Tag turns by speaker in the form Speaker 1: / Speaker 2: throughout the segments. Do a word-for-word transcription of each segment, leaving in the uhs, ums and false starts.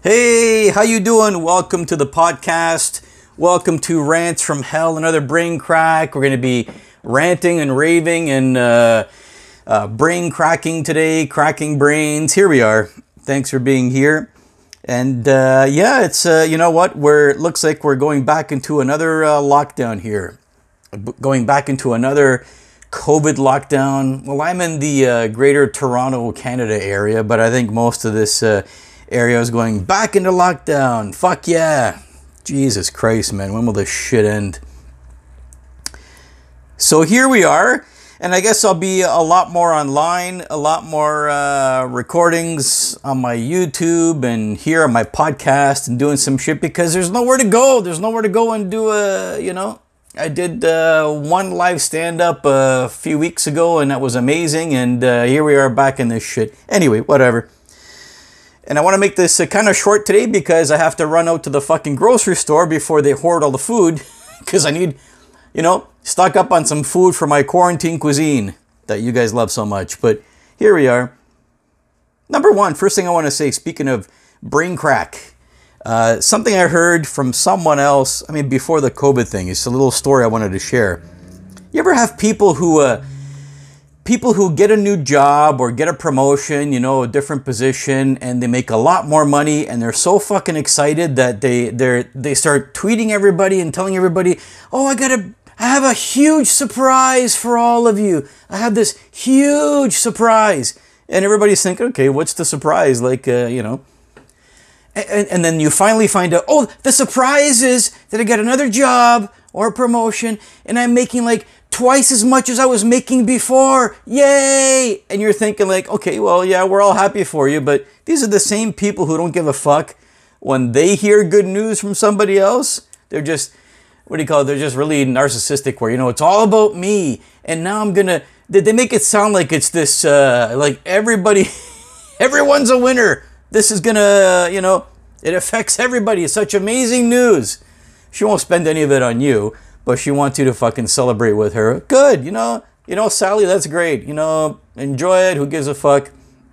Speaker 1: Hey, how you doing? Welcome to the podcast. Welcome to Rants from Hell, another brain crack. We're going to be ranting and raving and uh, uh, brain cracking today, cracking brains. Here we are. Thanks for being here. And uh, yeah, it's, uh, you know what, We're, it looks like we're going back into another uh, lockdown here. Going back into another COVID lockdown. Well, I'm in the uh, greater Toronto, Canada area, but I think most of this uh, area is going back into lockdown. Fuck yeah. Jesus Christ, man. When will this shit end? So here we are. And I guess I'll be a lot more online, a lot more uh, recordings on my YouTube and here on my podcast and doing some shit because there's nowhere to go. There's nowhere to go and do a, you know, I did uh, one live stand-up a few weeks ago and that was amazing. And uh, here we are back in this shit. Anyway, whatever. And I want to make this uh, kind of short today because I have to run out to the fucking grocery store before they hoard all the food. Because I need, you know, stock up on some food for my quarantine cuisine that you guys love so much. But here we are. Number one, first thing I want to say, speaking of brain crack. Uh, something I heard from someone else, I mean, before the COVID thing. It's a little story I wanted to share. You ever have people who... Uh, People who get a new job or get a promotion, you know, a different position, and they make a lot more money, and they're so fucking excited that they they they start tweeting everybody and telling everybody, "Oh, I got a, I have a huge surprise for all of you. I have this huge surprise," and everybody's thinking, "Okay, what's the surprise?" Like, uh, you know, and and then you finally find out, "Oh, the surprise is that I got another job or a promotion, and I'm making like twice as much as I was making before. Yay!" And you're thinking like, okay, well, yeah, we're all happy for you, but these are the same people who don't give a fuck when they hear good news from somebody else. They're just, what do you call it? They're just really narcissistic where, you know, it's all about me. And now I'm gonna, they make it sound like it's this, uh, like everybody, everyone's a winner. This is gonna, you know, it affects everybody. It's such amazing news. She won't spend any of it on you, but she wants you to fucking celebrate with her. Good, you know, you know, Sally, that's great. You know, enjoy it. Who gives a fuck?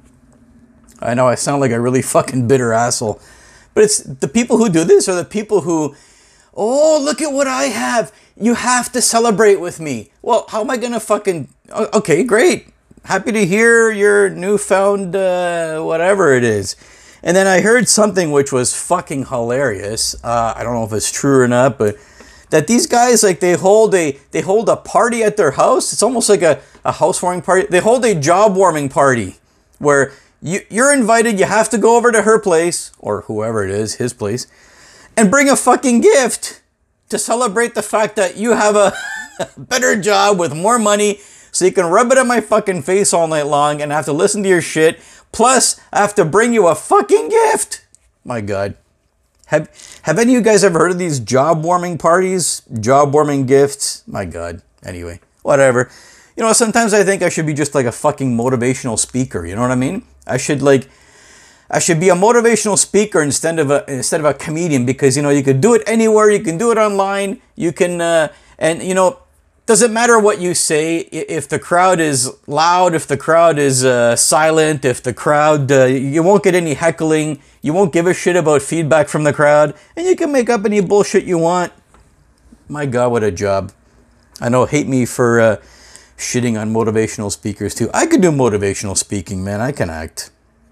Speaker 1: I know I sound like a really fucking bitter asshole, but it's the people who do this are the people who, oh, look at what I have. You have to celebrate with me. Well, how am I gonna fucking? Okay, great. Happy to hear your newfound uh, whatever it is. And then I heard something which was fucking hilarious. Uh, I don't know if it's true or not, but that these guys, like, they hold a they hold a party at their house. It's almost like a, a housewarming party. They hold a job warming party where you, you're invited. You have to go over to her place, or whoever it is, his place, and bring a fucking gift to celebrate the fact that you have a better job with more money, so you can rub it on my fucking face all night long and have to listen to your shit. Plus, I have to bring you a fucking gift. My God. Have have any of you guys ever heard of these job warming parties? Job warming gifts? My God. Anyway, whatever. You know, sometimes I think I should be just like a fucking motivational speaker. You know what I mean? I should like, I should be a motivational speaker instead of a instead of a comedian, because, you know, you could do it anywhere. You can do it online. You can, uh, and you know, doesn't matter what you say. If the crowd is loud, if the crowd is uh, silent, if the crowd, uh, you won't get any heckling. You won't give a shit about feedback from the crowd. And you can make up any bullshit you want. My God, what a job. I know, hate me for uh, shitting on motivational speakers too. I could do motivational speaking, man. I can act.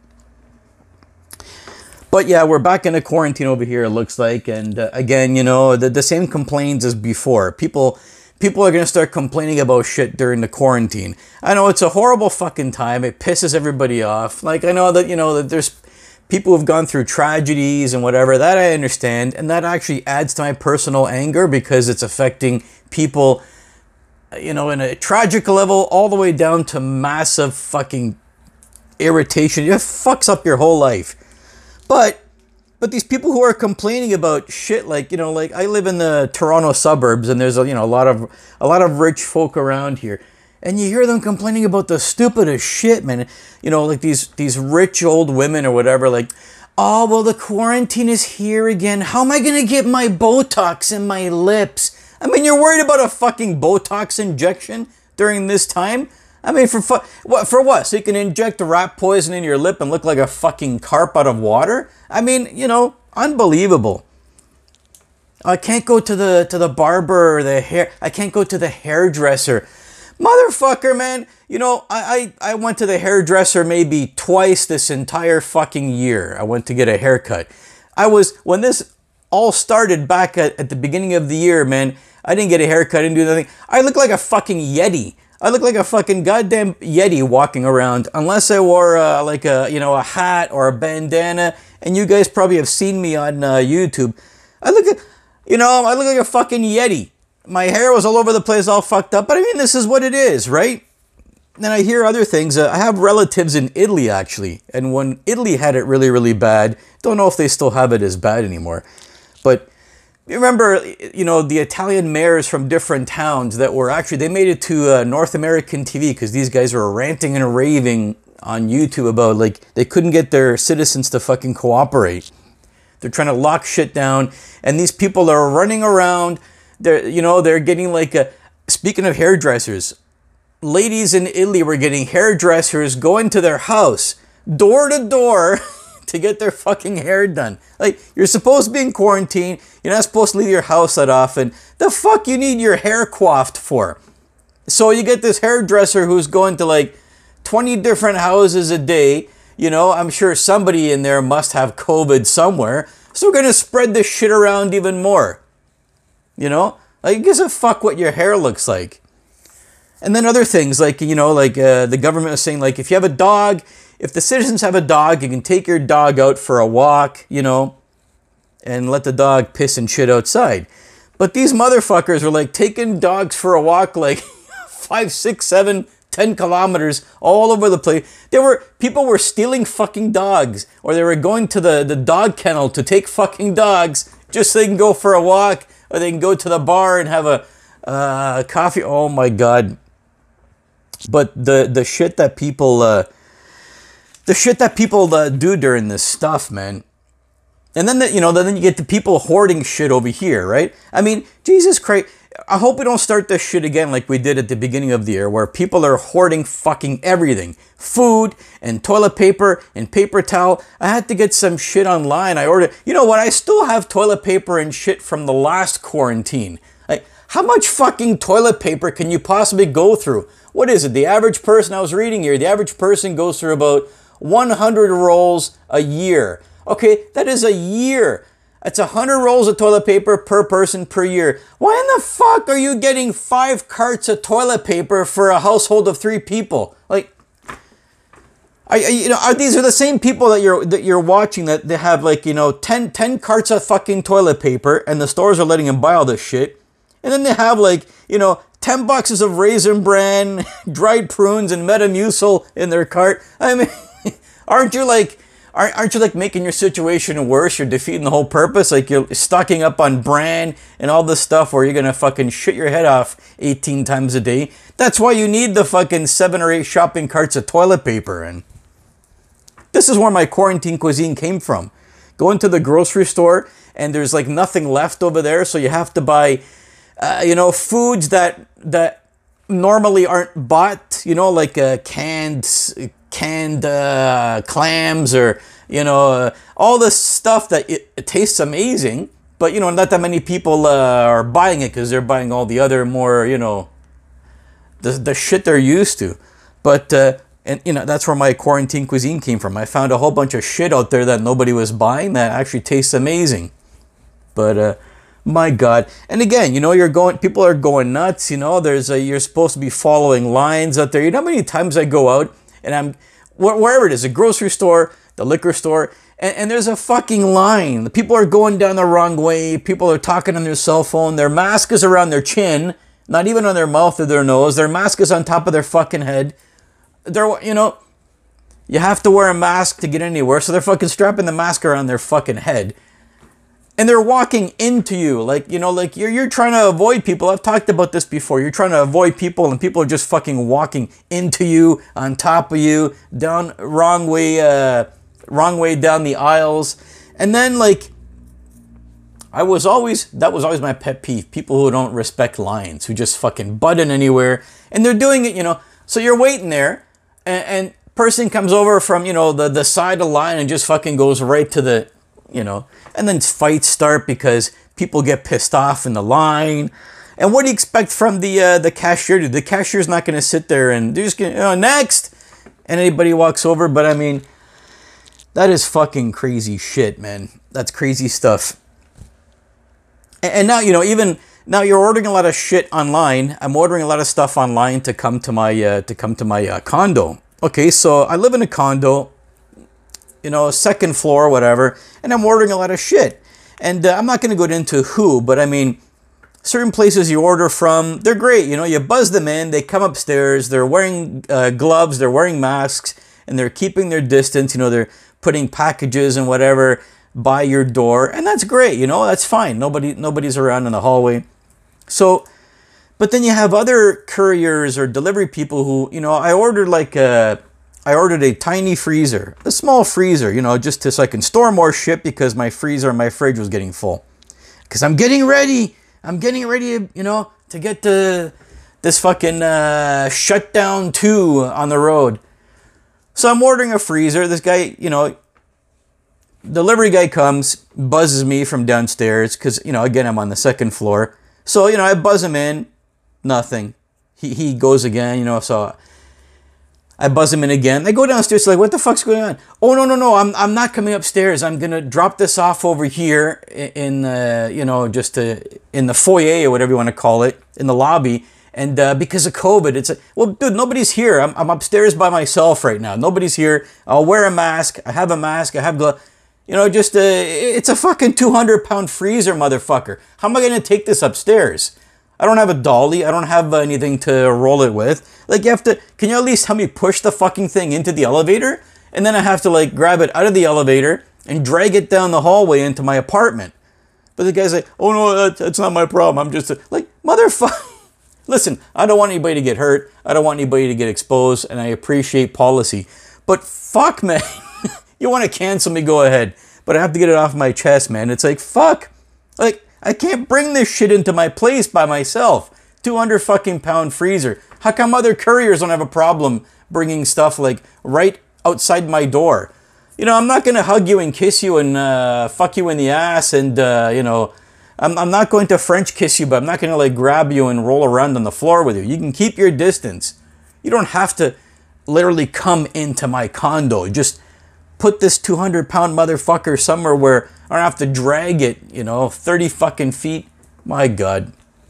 Speaker 1: But yeah, we're back in a quarantine over here, it looks like. And uh, again, you know, the, the same complaints as before. People... People are going to start complaining about shit during the quarantine. I know it's a horrible fucking time. It pisses everybody off. Like, I know that, you know, that there's people who've gone through tragedies and whatever. That I understand. And that actually adds to my personal anger because it's affecting people, you know, in a tragic level all the way down to massive fucking irritation. It fucks up your whole life. But... But these people who are complaining about shit, like, you know, like I live in the Toronto suburbs and there's a, you know, a lot of a lot of rich folk around here. And you hear them complaining about the stupidest shit, man. You know, like these these rich old women or whatever, like, oh, well, the quarantine is here again. How am I going to get my Botox in my lips? I mean, you're worried about a fucking Botox injection during this time? I mean, for fu- what? For what? So you can inject rat poison in your lip and look like a fucking carp out of water? I mean, you know, unbelievable. I can't go to the to the barber or the hair. I can't go to the hairdresser. Motherfucker, man. You know, I, I, I went to the hairdresser maybe twice this entire fucking year. I went to get a haircut. I was, when this all started back at, at the beginning of the year, man, I didn't get a haircut, I didn't do nothing. I look like a fucking Yeti. I look like a fucking goddamn Yeti walking around, unless I wore uh, like a, you know, a hat or a bandana. And you guys probably have seen me on uh, YouTube. I look at, you know, I look like a fucking Yeti. My hair was all over the place, all fucked up. But I mean, this is what it is, right? Then I hear other things. Uh, I have relatives in Italy, actually. And when Italy had it really, really bad, don't know if they still have it as bad anymore. But you remember, you know, the Italian mayors from different towns that were actually, they made it to uh, North American T V because these guys were ranting and raving on YouTube about, like, they couldn't get their citizens to fucking cooperate. They're trying to lock shit down. And these people are running around. They're, you know, they're getting like a, speaking of hairdressers, ladies in Italy were getting hairdressers going to their house, door to door, to get their fucking hair done. Like, you're supposed to be in quarantine. You're not supposed to leave your house that often. The fuck you need your hair coiffed for? So you get this hairdresser who's going to like twenty different houses a day. You know, I'm sure somebody in there must have COVID somewhere. So we're going to spread this shit around even more. You know, like, it gives a fuck what your hair looks like. And then other things like, you know, like uh, the government was saying, like, if you have a dog, if the citizens have a dog, you can take your dog out for a walk, you know, and let the dog piss and shit outside. But these motherfuckers were like taking dogs for a walk, like five, six, seven, ten kilometers all over the place. There were, people were stealing fucking dogs, or they were going to the, the dog kennel to take fucking dogs just so they can go for a walk. Or they can go to the bar and have a uh, coffee. Oh my God. But the, the shit that people, uh, the shit that people uh, do during this stuff, man. And then, the, you know, then you get the people hoarding shit over here, right? I mean, Jesus Christ. I hope we don't start this shit again like we did at the beginning of the year, where people are hoarding fucking everything. Food and toilet paper and paper towel. I had to get some shit online. I ordered, you know what? I still have toilet paper and shit from the last quarantine. Like, how much fucking toilet paper can you possibly go through? What is it? The average person, I was reading here, the average person goes through about one hundred rolls a year. Okay, that is a year. It's one hundred rolls of toilet paper per person per year. Why in the fuck are you getting five carts of toilet paper for a household of three people? Like, I, you know, are these are the same people that you're that you're watching that they have like, you know, ten, ten carts of fucking toilet paper, and the stores are letting them buy all this shit, and then they have like, you know, ten boxes of Raisin Bran, dried prunes, and Metamucil in their cart. I mean, aren't you like? Aren't, aren't you like making your situation worse? You're defeating the whole purpose. Like, you're stocking up on bran and all this stuff where you're going to fucking shit your head off eighteen times a day. That's why you need the fucking seven or eight shopping carts of toilet paper. And this is where my quarantine cuisine came from. Going to the grocery store and there's like nothing left over there. So you have to buy, uh, you know, foods that, that normally aren't bought, you know, like uh, canned... canned uh, clams, or, you know, uh, all this stuff that it, it tastes amazing, but, you know, not that many people uh, are buying it because they're buying all the other more, you know, the, the shit they're used to. But, uh, and, you know, that's where my quarantine cuisine came from. I found a whole bunch of shit out there that nobody was buying that actually tastes amazing. But, uh, my God. And again, you know, you're going, people are going nuts, you know, there's a, you're supposed to be following lines out there. You know how many times I go out and I'm, wherever it is, a grocery store, the liquor store, and, and there's a fucking line. The people are going down the wrong way. People are talking on their cell phone. Their mask is around their chin, not even on their mouth or their nose. Their mask is on top of their fucking head. They're, you know, you have to wear a mask to get anywhere, so they're fucking strapping the mask around their fucking head. And they're walking into you, like, you know, like you're you're trying to avoid people. I've talked about this before. You're trying to avoid people, and people are just fucking walking into you, on top of you, down wrong way, uh, wrong way down the aisles. And then, like, I was always, that was always my pet peeve. People who don't respect lines, who just fucking butt in anywhere. And they're doing it, you know, So you're waiting there, and, and person comes over from, you know, the, the side of the line and just fucking goes right to the, you know, and then fights start because people get pissed off in the line. And what do you expect from the uh, the cashier? The cashier's not going to sit there and they're just going to, oh, next. And anybody walks over. But I mean, that is fucking crazy shit, man. That's crazy stuff. And, and now, you know, even now you're ordering a lot of shit online. I'm ordering a lot of stuff online to come to my, uh, to come to my uh, condo. Okay, so I live in a condo, you know, second floor, whatever. And I'm ordering a lot of shit. And uh, I'm not going to go into who, but I mean, certain places you order from, they're great. You know, you buzz them in, they come upstairs, they're wearing uh, gloves, they're wearing masks, and they're keeping their distance. You know, they're putting packages and whatever by your door, and that's great. You know, that's fine. Nobody, nobody's around in the hallway. So, but then you have other couriers or delivery people who, you know, I ordered like a, I ordered a tiny freezer, a small freezer, you know, just to, so I can store more shit because my freezer and my fridge was getting full. Because I'm getting ready. I'm getting ready, you know, to get to this fucking uh, shutdown two on the road. So I'm ordering a freezer. This guy, you know, delivery guy comes, buzzes me from downstairs because, you know, again, I'm on the second floor. So, you know, I buzz him in, nothing. He, he goes again, you know, so I buzz him in again. They go downstairs, like, what the fuck's going on? Oh, no, no, no, I'm I'm not coming upstairs. I'm going to drop this off over here in, uh, you know, just uh, in the foyer or whatever you want to call it, in the lobby. And uh, because of COVID, it's, a, well, dude, nobody's here. I'm, I'm upstairs by myself right now. Nobody's here. I'll wear a mask. I have a mask. I have gloves. You know, just, uh, it's a fucking two hundred pound freezer, motherfucker. How am I going to take this upstairs? I don't have a dolly. I don't have anything to roll it with. Like, you have to, can you at least help me push the fucking thing into the elevator? And then I have to, like, grab it out of the elevator and drag it down the hallway into my apartment. But the guy's like, oh, no, that's, that's not my problem. I'm just, a, like, motherfucker. Listen, I don't want anybody to get hurt. I don't want anybody to get exposed. And I appreciate policy. But fuck, man. You want to cancel me, go ahead. But I have to get it off my chest, man. It's like, fuck. Like, I can't bring this shit into my place by myself. two hundred fucking pound freezer. How come other couriers don't have a problem bringing stuff like right outside my door? You know, I'm not going to hug you and kiss you and uh, fuck you in the ass and, uh, you know, I'm, I'm not going to French kiss you, but I'm not going to like grab you and roll around on the floor with you. You can keep your distance. You don't have to literally come into my condo. Just put this two hundred pound motherfucker somewhere where I don't have to drag it, you know, thirty fucking feet. My God.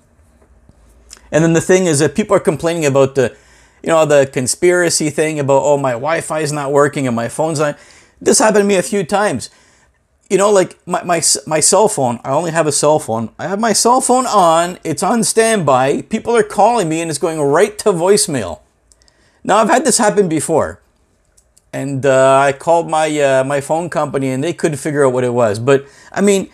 Speaker 1: And then the thing is that people are complaining about the, you know, the conspiracy thing about, oh, my Wi-Fi is not working and my phone's not. This happened to me a few times. You know, like my, my, my cell phone, I only have a cell phone. I have my cell phone on, it's on standby. People are calling me and it's going right to voicemail. Now, I've had this happen before. And uh, I called my uh, my phone company and they couldn't figure out what it was. But, I mean,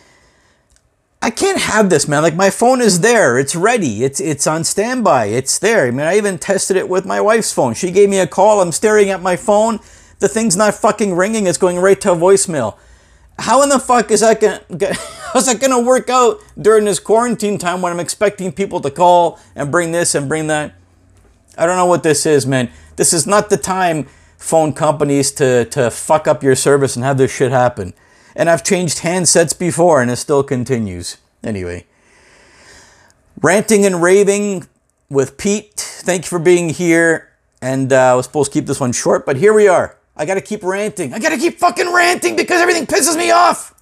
Speaker 1: I can't have this, man. Like, my phone is there. It's ready. It's it's on standby. It's there. I mean, I even tested it with my wife's phone. She gave me a call. I'm staring at my phone. The thing's not fucking ringing. It's going right to voicemail. How in the fuck is that gonna, how's that gonna work out during this quarantine time when I'm expecting people to call and bring this and bring that? I don't know what this is, man. This is not the time, phone companies, to, to fuck up your service and have this shit happen. And I've changed handsets before and it still continues. Anyway. Ranting and raving with Pete. Thank you for being here. And uh, I was supposed to keep this one short, but here we are. I gotta keep ranting. I gotta keep fucking ranting because everything pisses me off.